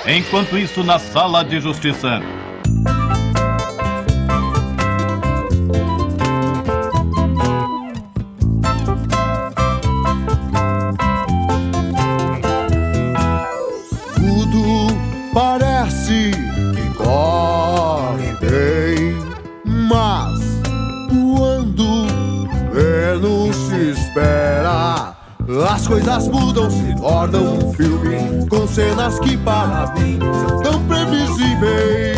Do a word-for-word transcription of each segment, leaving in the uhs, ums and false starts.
Enquanto isso, na Sala de Justiça. Tudo parece que corre bem, mas quando menos se espera, as coisas mudam, se tornam um filme com cenas que para mim são tão previsíveis.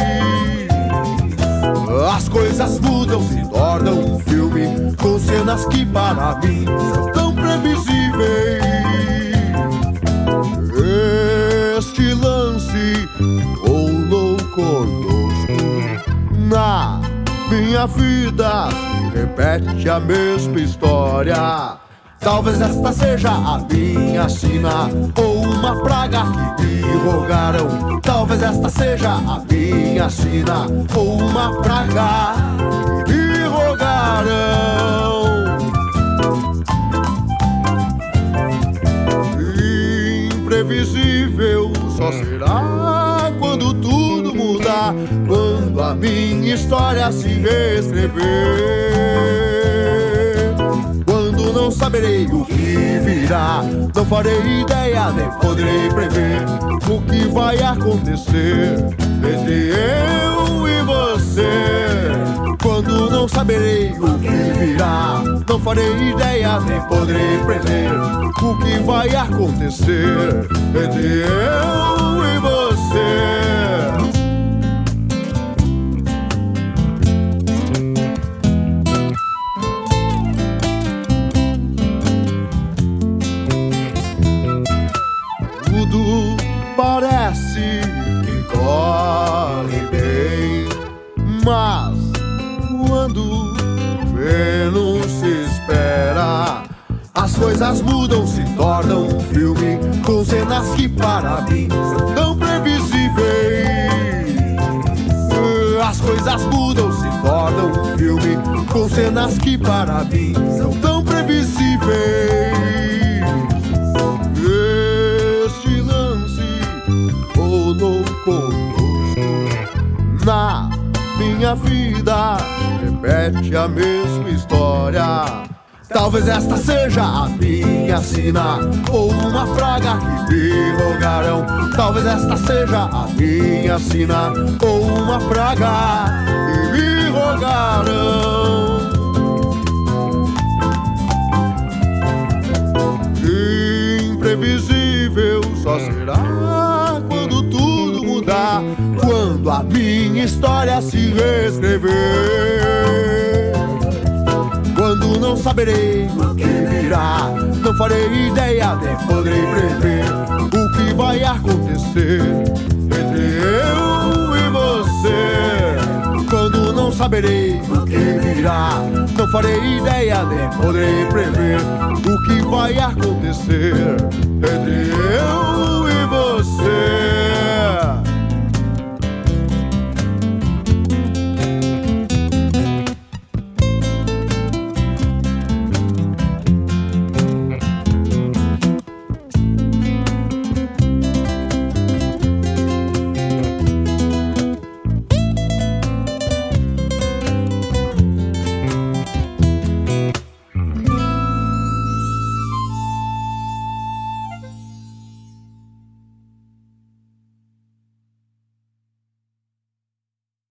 As coisas mudam, se tornam um filme com cenas que para mim são tão previsíveis. Este lance rolou conosco. Na minha vida se repete a mesma história. Talvez esta seja a minha sina ou uma praga que me rogaram. Talvez esta seja a minha sina ou uma praga que me rogaram. Imprevisível só será quando tudo mudar, quando a minha história se reescrever. Não saberei o que virá, não farei ideia, nem poderei prever o que vai acontecer entre eu e você. Quando não saberei o que virá, não farei ideia, nem poderei prever o que vai acontecer entre eu e você. Parece que corre bem, mas quando menos se espera, as coisas mudam, se tornam um filme com cenas que para mim são tão previsíveis. As coisas mudam, se tornam um filme com cenas que para mim são tão previsíveis. Na minha vida repete a mesma história. Talvez esta seja a minha sina ou uma praga que me rogaram. Talvez esta seja a minha sina ou uma praga que me rogaram. Imprevisível só será quando tudo mudar, quando a minha história se reescrever. Quando não saberei o que virá, não farei ideia, nem poderei prever o que vai acontecer entre eu e você. Quando não saberei o que virá, não farei ideia, nem poderei prever o que vai acontecer entre eu